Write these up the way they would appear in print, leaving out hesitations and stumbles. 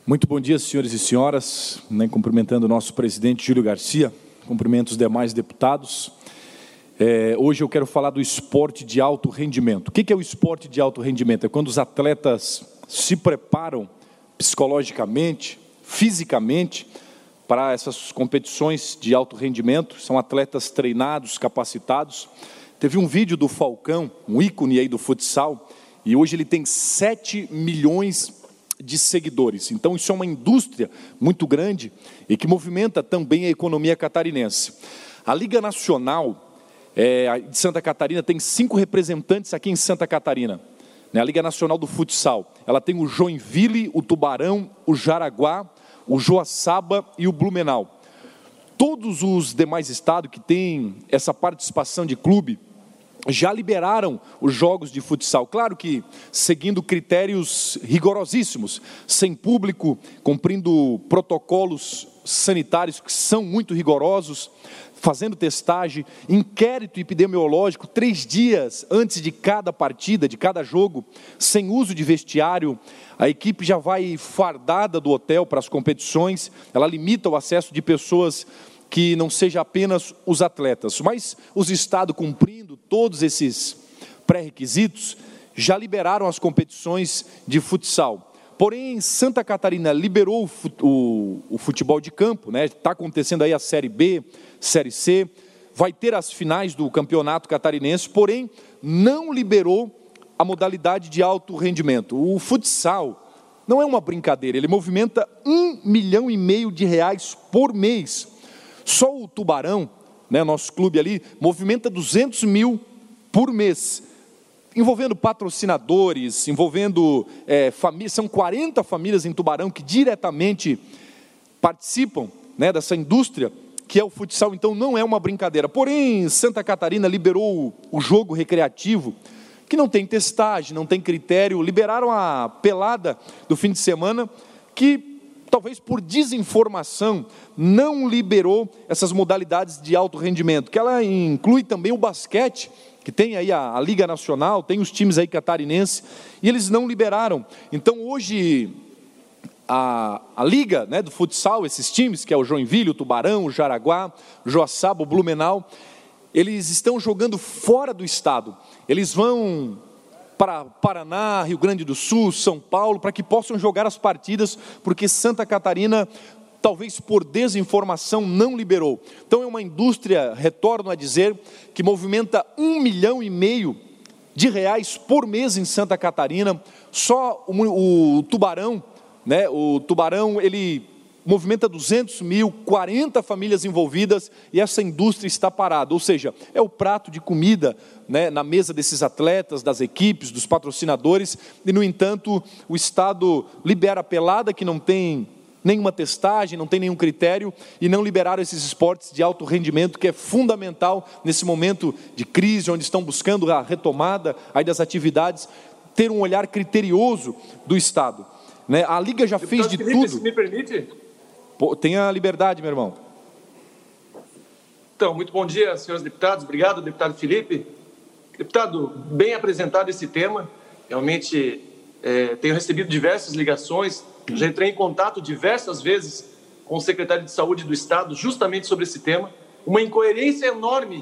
Muito bom dia, senhores e senhoras, cumprimentando o nosso presidente Júlio Garcia, cumprimento os demais deputados. Hoje eu quero falar do esporte de alto rendimento. O que é o esporte de alto rendimento? É quando os atletas se preparam psicologicamente, fisicamente, para essas competições de alto rendimento. São atletas treinados, capacitados. Teve um vídeo do Falcão, um ícone aí do futsal, e hoje ele tem 7 milhões de seguidores. Então isso é uma indústria muito grande e que movimenta também a economia catarinense. A Liga Nacional de Santa Catarina tem 5 representantes aqui em Santa Catarina. A Liga Nacional do Futsal, ela tem o Joinville, o Tubarão, o Jaraguá, o Joaçaba e o Blumenau. Todos os demais estados que têm essa participação de clube já liberaram os jogos de futsal, claro que seguindo critérios rigorosíssimos, sem público, cumprindo protocolos sanitários que são muito rigorosos, fazendo testagem, inquérito epidemiológico 3 dias antes de cada partida, de cada jogo, sem uso de vestiário. A equipe já vai fardada do hotel para as competições, ela limita o acesso de pessoas que não seja apenas os atletas, mas os estados, cumprindo todos esses pré-requisitos, já liberaram as competições de futsal. Porém, Santa Catarina liberou o futebol de campo, está acontecendo aí a Série B, Série C, vai ter as finais do campeonato catarinense, porém, não liberou a modalidade de alto rendimento. O futsal não é uma brincadeira, ele movimenta R$1,5 milhão por mês. Só o Tubarão, nosso clube ali, movimenta 200 mil por mês, envolvendo patrocinadores, envolvendo famílias. São 40 famílias em Tubarão que diretamente participam dessa indústria, que é o futsal. Então não é uma brincadeira. Porém, Santa Catarina liberou o jogo recreativo, que não tem testagem, não tem critério. Liberaram a pelada do fim de semana, que talvez por desinformação, não liberou essas modalidades de alto rendimento, que ela inclui também o basquete, que tem aí a Liga Nacional, tem os times aí catarinenses, e eles não liberaram. Então hoje, a Liga do futsal, esses times, que é o Joinville, o Tubarão, o Jaraguá, o Joaçaba, o Blumenau, eles estão jogando fora do estado. Eles vão para Paraná, Rio Grande do Sul, São Paulo, para que possam jogar as partidas, porque Santa Catarina, talvez por desinformação, não liberou. Então é uma indústria, retorno a dizer, que movimenta R$1,5 milhão por mês em Santa Catarina. Só o Tubarão, o Tubarão, ele movimenta 200 mil, 40 famílias envolvidas, e essa indústria está parada. Ou seja, é o prato de comida na mesa desses atletas, das equipes, dos patrocinadores, e no entanto o Estado libera a pelada, que não tem nenhuma testagem, não tem nenhum critério, e não liberaram esses esportes de alto rendimento, que é fundamental nesse momento de crise, onde estão buscando a retomada aí das atividades, ter um olhar criterioso do Estado. A Liga já fez de tudo. Se me permite? Tenha liberdade, meu irmão. Então, muito bom dia, senhores deputados. Obrigado, deputado Felipe. Deputado, bem apresentado esse tema. Realmente, tenho recebido diversas ligações. Já entrei em contato diversas vezes com o secretário de Saúde do Estado, justamente sobre esse tema. Uma incoerência enorme.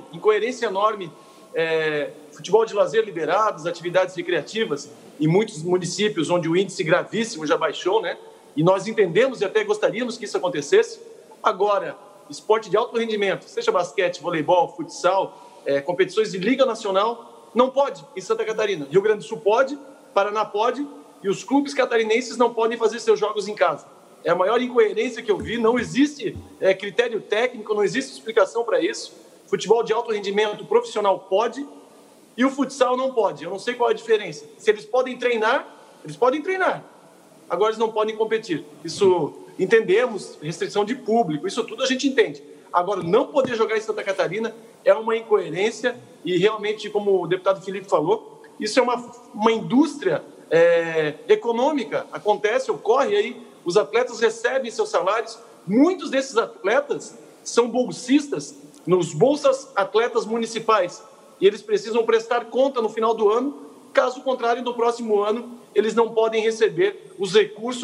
Futebol de lazer liberados, atividades recreativas em muitos municípios onde o índice gravíssimo já baixou, E nós entendemos e até gostaríamos que isso acontecesse. Agora, esporte de alto rendimento, seja basquete, voleibol, futsal, competições de Liga Nacional, não pode em Santa Catarina. Rio Grande do Sul pode, Paraná pode, e os clubes catarinenses não podem fazer seus jogos em casa. É a maior incoerência que eu vi, não existe critério técnico, não existe explicação para isso. Futebol de alto rendimento profissional pode, e o futsal não pode. Eu não sei qual é a diferença. Se eles podem treinar, eles podem treinar. Agora eles não podem competir. Isso entendemos, restrição de público, isso tudo a gente entende. Agora, não poder jogar em Santa Catarina é uma incoerência e realmente, como o deputado Felipe falou, isso é uma indústria econômica. Ocorre aí, os atletas recebem seus salários. Muitos desses atletas são bolsistas nos Bolsas Atletas Municipais e eles precisam prestar conta no final do ano. Caso contrário, no próximo ano, eles não podem receber os recursos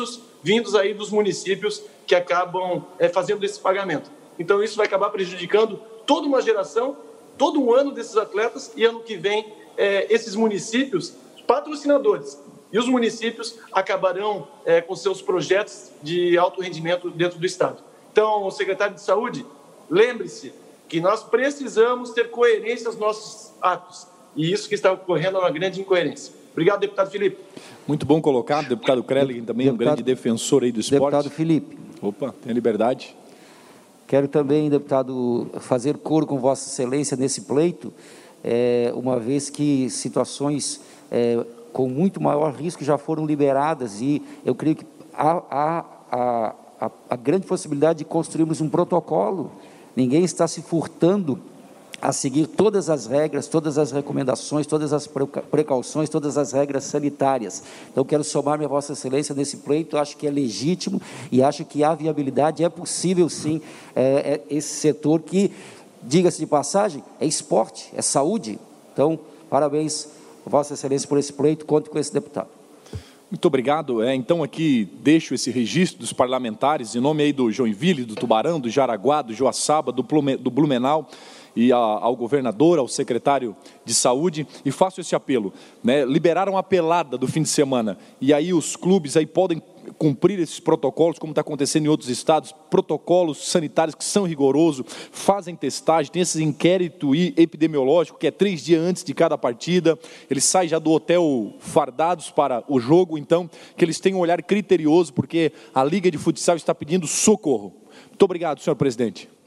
vindos aí dos municípios que acabam fazendo esse pagamento. Então, isso vai acabar prejudicando toda uma geração, todo um ano desses atletas, e ano que vem esses municípios patrocinadores e os municípios acabarão com seus projetos de alto rendimento dentro do Estado. Então, secretário de Saúde, lembre-se que nós precisamos ter coerência nos nossos atos, e isso que está ocorrendo é uma grande incoerência. Obrigado, deputado Felipe. Muito bom colocado, deputado Krelligen, também deputado, um grande defensor aí do esporte. Deputado Felipe. Opa, tem liberdade. Quero também, deputado, fazer coro com Vossa Excelência nesse pleito, uma vez que situações com muito maior risco já foram liberadas, e eu creio que há a grande possibilidade de construirmos um protocolo. Ninguém está se furtando a seguir todas as regras, todas as recomendações, todas as precauções, todas as regras sanitárias. Então, quero somar-me a Vossa Excelência nesse pleito, acho que é legítimo e acho que há viabilidade, é possível sim, esse setor que, diga-se de passagem, é esporte, é saúde. Então, parabéns, Vossa Excelência, por esse pleito, conte com esse deputado. Muito obrigado. Então, aqui deixo esse registro dos parlamentares, em nome aí do Joinville, do Tubarão, do Jaraguá, do Joaçaba, do Blumenau, e ao governador, ao secretário de Saúde, e faço esse apelo, né? Liberaram a pelada do fim de semana, e aí os clubes aí podem cumprir esses protocolos, como está acontecendo em outros estados, protocolos sanitários que são rigorosos, fazem testagem, tem esse inquérito epidemiológico, que é 3 dias antes de cada partida, eles saem já do hotel fardados para o jogo, então, que eles tenham um olhar criterioso, porque a Liga de Futsal está pedindo socorro. Muito obrigado, senhor presidente.